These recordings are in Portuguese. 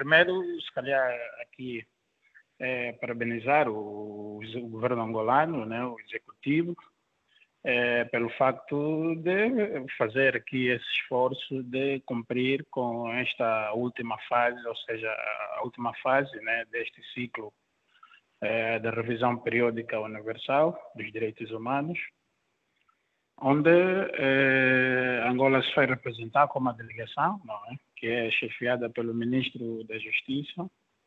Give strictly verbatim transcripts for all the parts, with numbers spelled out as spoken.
primeiro, se calhar, aqui é, parabenizar o, o governo angolano, né, o executivo, é, pelo facto de fazer aqui esse esforço de cumprir com esta última fase, ou seja, a última fase, né, deste ciclo é, da revisão periódica universal dos direitos humanos, onde eh, Angola se vai representar com uma delegação, não é? Que é chefiada pelo Ministro da Justiça.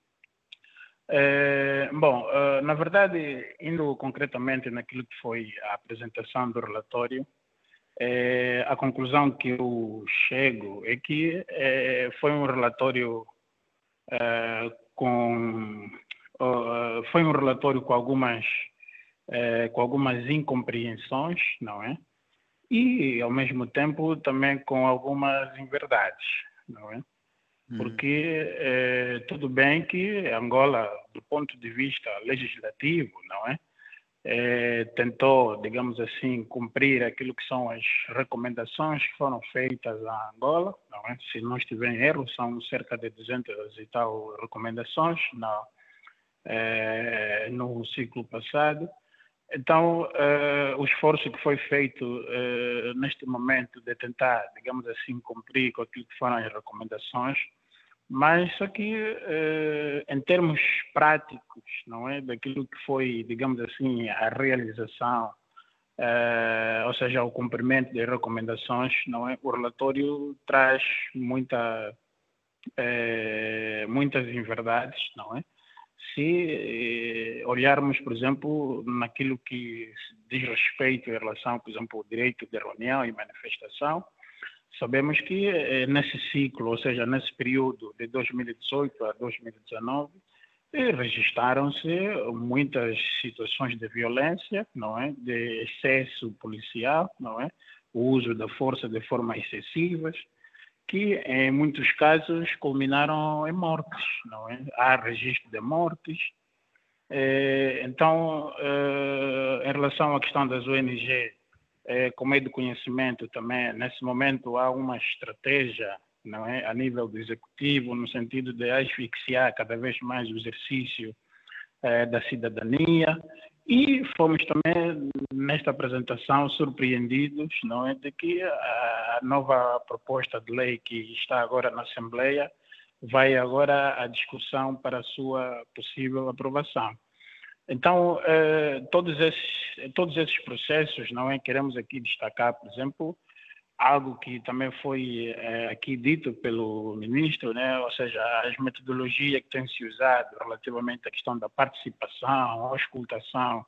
Eh, bom, eh, na verdade, indo concretamente naquilo que foi a apresentação do relatório, eh, a conclusão que eu chego é que eh, foi um relatório eh, com uh, foi um relatório com algumas eh, com algumas incompreensões, não é? E, ao mesmo tempo, também com algumas inverdades, não é? Porque eh, tudo bem que Angola, do ponto de vista legislativo, não é? Eh, tentou, digamos assim, cumprir aquilo que são as recomendações que foram feitas a Angola, não é? Se não estiver em erro, são cerca de duzentas e tal recomendações na, eh, no ciclo passado. Então, uh, o esforço que foi feito uh, neste momento de tentar, digamos assim, cumprir com aquilo que foram as recomendações, mas só que uh, em termos práticos, não é, daquilo que foi, digamos assim, a realização, uh, ou seja, o cumprimento das recomendações, não é, o relatório traz muita, uh, muitas inverdades, não é? Se eh, olharmos, por exemplo, naquilo que diz respeito em relação, por exemplo, ao direito de reunião e manifestação, sabemos que eh, nesse ciclo, ou seja, nesse período de dois mil e dezoito a dois mil e dezenove, eh, registaram-se muitas situações de violência, não é, de excesso policial, não é, o uso da força de forma excessivas, que em muitos casos culminaram em mortes, não é? Há registro de mortes. Então, em relação à questão das O N G, como é de conhecimento também, nesse momento há uma estratégia, não é, a nível do executivo, no sentido de asfixiar cada vez mais o exercício da cidadania. E fomos também, nesta apresentação, surpreendidos, não é, de que a nova proposta de lei que está agora na Assembleia vai agora à discussão para a sua possível aprovação. Então, eh, todos esses, todos esses processos, não é, queremos aqui destacar, por exemplo, algo que também foi eh, aqui dito pelo ministro, né, ou seja, as metodologias que têm se usado relativamente à questão da participação, à escutação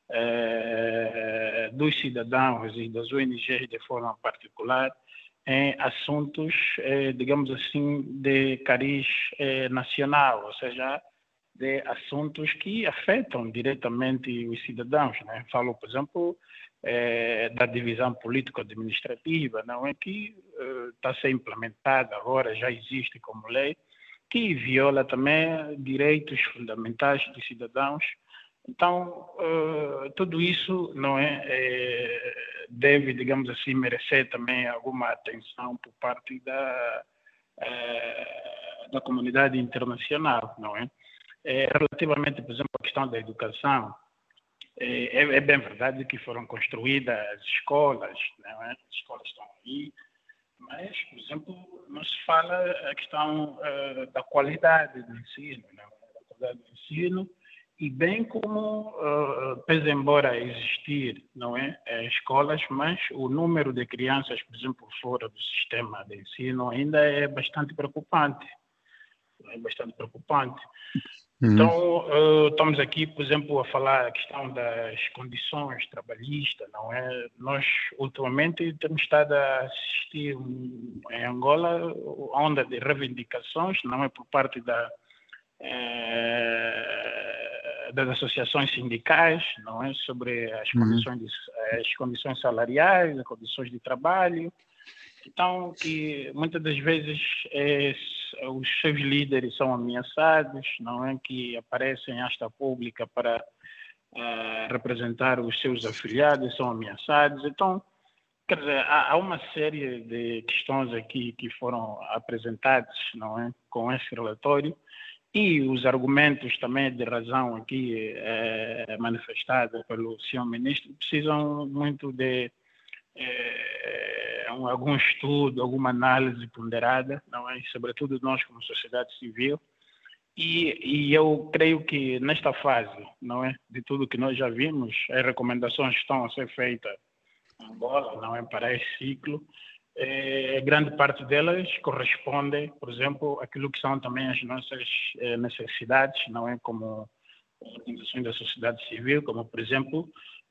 eh, dos cidadãos e das O N Gs de forma particular em assuntos, eh, digamos assim, de cariz eh, nacional, ou seja, de assuntos que afetam diretamente os cidadãos, né? Falo, por exemplo, eh, da divisão político-administrativa, não é, que eh, está a ser implementada agora, já existe como lei, que viola também direitos fundamentais dos cidadãos. Então, eh, tudo isso não é, eh, deve, digamos assim, merecer também alguma atenção por parte da, eh, da comunidade internacional, não é? É, relativamente, por exemplo, à questão da educação, é, é bem verdade que foram construídas escolas, não é? As escolas estão aí, mas, por exemplo, não se fala a questão uh, da qualidade do ensino, não é? Da qualidade do ensino, e bem como, uh, pese embora existir, não é, escolas, mas o número de crianças, por exemplo, fora do sistema de ensino ainda é bastante preocupante. É bastante preocupante. Uhum. Então, uh, estamos aqui, por exemplo, a falar a questão das condições trabalhistas, não é? Nós, ultimamente, temos estado a assistir um, em Angola onda de reivindicações, não é, por parte da, eh, das associações sindicais, não é, sobre as, Uhum. condições, de, as condições salariais, as condições de trabalho. Então, que muitas das vezes é, os seus líderes são ameaçados, não é, que aparecem em asta pública para uh, representar os seus afiliados, são ameaçados. Então, Quer dizer, há, há uma série de questões aqui que foram apresentadas, não é, com esse relatório, e os argumentos também de razão aqui eh, manifestados pelo senhor Ministro precisam muito de eh, um, algum estudo, alguma análise ponderada, não é? Sobretudo nós como sociedade civil. E, e eu creio que nesta fase, não é, de tudo que nós já vimos, as recomendações estão a ser feitas em Angola, não é, para esse ciclo. Eh, grande parte delas corresponde, por exemplo, àquilo que são também as nossas eh, necessidades, não é, como organizações da sociedade civil, como, por exemplo,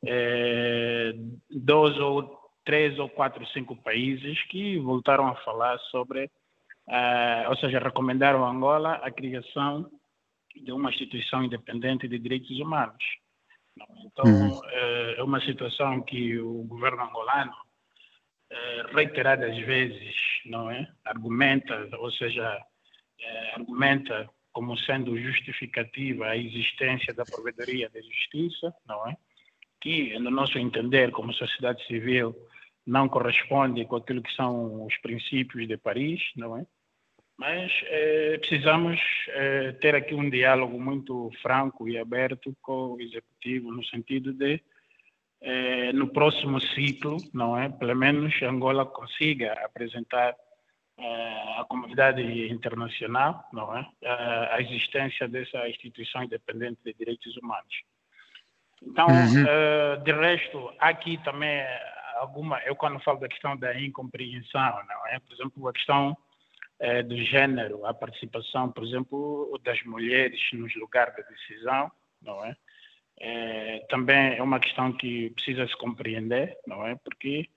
eh, dois ou três ou quatro, cinco países que voltaram a falar sobre Uh, ou seja, recomendaram a Angola a criação de uma instituição independente de direitos humanos. Então, Uhum. uh, é uma situação que o governo angolano, uh, reiteradas vezes, não é, argumenta, ou seja, uh, argumenta como sendo justificativa a existência da provedoria da justiça, não é, que, no nosso entender, como sociedade civil, não corresponde com aquilo que são os princípios de Paris, não é? Mas eh, precisamos eh, ter aqui um diálogo muito franco e aberto com o Executivo, no sentido de, eh, no próximo ciclo, não é? Pelo menos Angola consiga apresentar eh, à comunidade internacional, não é? A, a existência dessa instituição independente de direitos humanos. Então, Uhum. eh, de resto, há aqui também alguma, eu quando falo da questão da incompreensão, não é? Por exemplo, a questão Eh, do gênero, a participação, por exemplo, das mulheres nos lugares de decisão, não é? Eh, também é uma questão que precisa se compreender, não é? Porque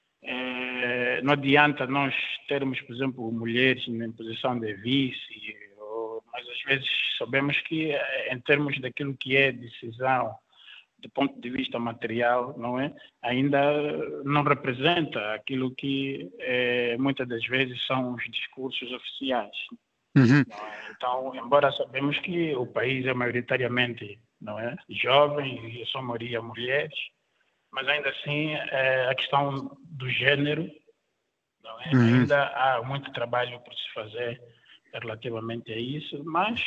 eh, não adianta nós termos, por exemplo, mulheres em posição de vice, ou, mas às vezes sabemos que eh, em termos daquilo que é decisão do ponto de vista material, não é? Ainda não representa aquilo que eh, muitas das vezes são os discursos oficiais. Uhum. Não é? Então, embora sabemos que o país é maioritariamente, não é, jovem e a sua maioria mulheres, mas ainda assim eh, a questão do gênero, não é? Uhum. Ainda há muito trabalho por se fazer relativamente a isso, mas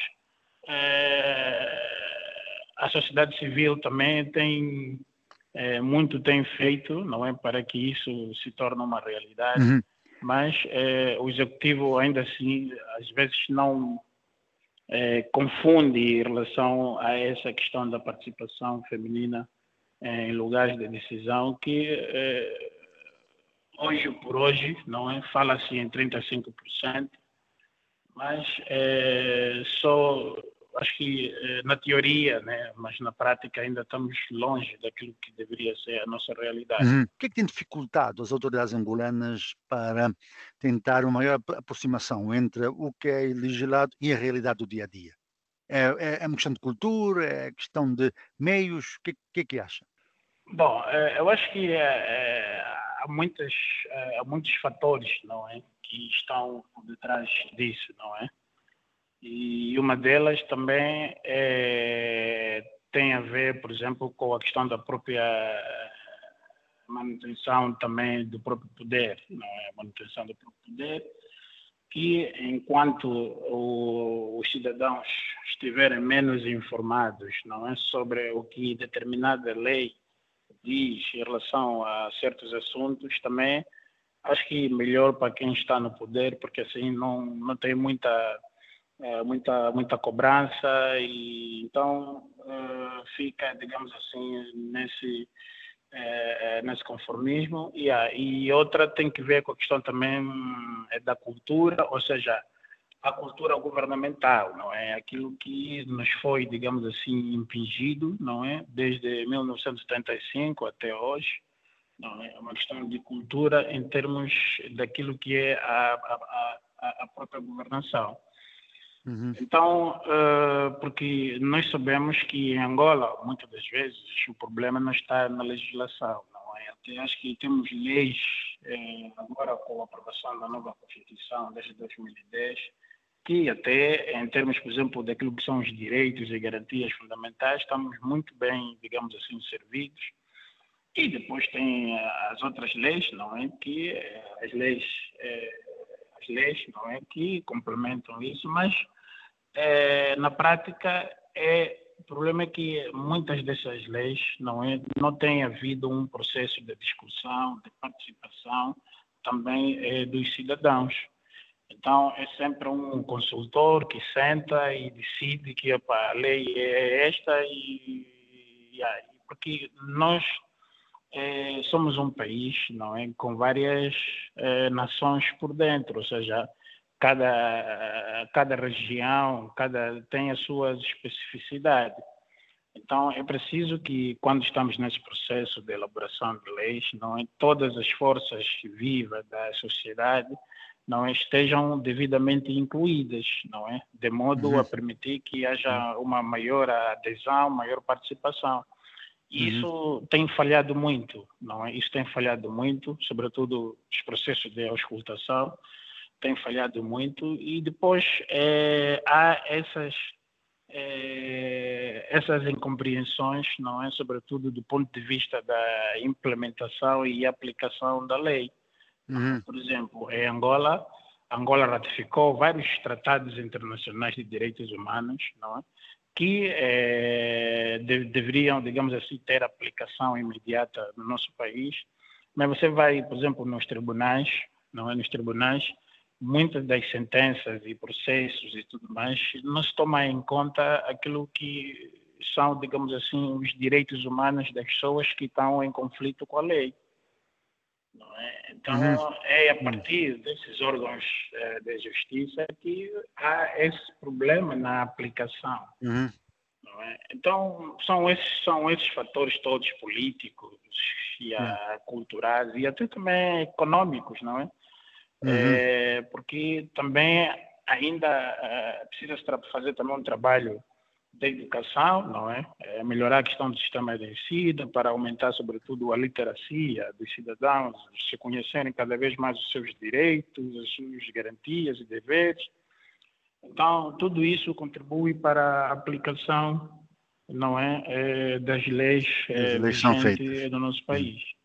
eh, a sociedade civil também tem é, muito tem feito, não é, para que isso se torne uma realidade, Uhum. mas é, o executivo ainda assim às vezes não é, confunde em relação a essa questão da participação feminina é, em lugares de decisão que é, hoje por hoje não é, fala-se em trinta e cinco por cento, mas é, só acho que eh, na teoria, né, mas na prática ainda estamos longe daquilo que deveria ser a nossa realidade. Uhum. O que é que tem dificultado as autoridades angolanas para tentar uma maior aproximação entre o que é legislado e a realidade do dia a dia? É, é, é uma questão de cultura, é questão de meios? O que, que é que acha? Bom, eh, eu acho que eh, há, muitas, eh, há muitos fatores, não é, que estão por detrás disso, não é? E uma delas também é, tem a ver, por exemplo, com a questão da própria manutenção também do próprio poder, não é? A manutenção do próprio poder, que enquanto o, os cidadãos estiverem menos informados, não é, sobre o que determinada lei diz em relação a certos assuntos, também acho que melhor para quem está no poder, porque assim não, não tem muita, é, muita, muita cobrança e então é, fica, digamos assim, nesse, é, nesse conformismo. E, a, e outra tem que ver com a questão também é, da cultura, ou seja, a cultura governamental, não é? Aquilo que nos foi, digamos assim, impingido, não é? Desde mil novecentos e setenta e cinco até hoje, não é? É uma questão de cultura em termos daquilo que é a, a, a, a própria governação. Uhum. Então, uh, porque nós sabemos que em Angola, muitas das vezes, o problema não está na legislação, não é? Até acho que temos leis, eh, agora com a aprovação da nova Constituição desde dois mil e dez, que até em termos, por exemplo, daquilo que são os direitos e garantias fundamentais, estamos muito bem, digamos assim, servidos. E depois tem as outras leis, não é? Que as leis, as leis, não é? Que complementam isso, mas é, na prática é o problema é que muitas dessas leis não é não tem havido um processo de discussão, de participação também é, dos cidadãos. Então é sempre um consultor que senta e decide que opa, a lei é esta e, e aí, porque nós é, somos um país, não é, com várias é, nações por dentro, ou seja, cada cada região, cada tem as suas especificidades. Então é preciso que quando estamos nesse processo de elaboração de leis, não é, todas as forças vivas da sociedade não é, estejam devidamente incluídas, não é, de modo Uhum. a permitir que haja uma maior adesão, maior participação. E Uhum. isso tem falhado muito, não é? Isso tem falhado muito, sobretudo os processos de auscultação, tem falhado muito e depois é, há essas é, essas incompreensões, não é? Sobretudo do ponto de vista da implementação e aplicação da lei. Uhum. Por exemplo, em Angola, Angola ratificou vários tratados internacionais de direitos humanos, não é? Que eh, de, deveriam, digamos assim, ter aplicação imediata no nosso país. Mas você vai, por exemplo, nos tribunais, não é? Nos tribunais, muitas das sentenças e processos e tudo mais não se toma em conta aquilo que são, digamos assim, os direitos humanos das pessoas que estão em conflito com a lei. Não é? Uhum. Então, é a partir desses órgãos eh, de justiça que há esse problema na aplicação. Uhum. Não é? Então, são esses, são esses fatores todos políticos e Yeah. a, culturais e até também econômicos, não é? Uhum. É porque também ainda eh, precisa-se fazer também um trabalho da educação, não é? É melhorar a questão do sistema de ensino para aumentar, sobretudo, a literacia dos cidadãos, se conhecerem cada vez mais os seus direitos, as suas garantias e deveres. Então, tudo isso contribui para a aplicação, não é, é das leis As é, leis são feitas. vigentes no nosso Uhum. país.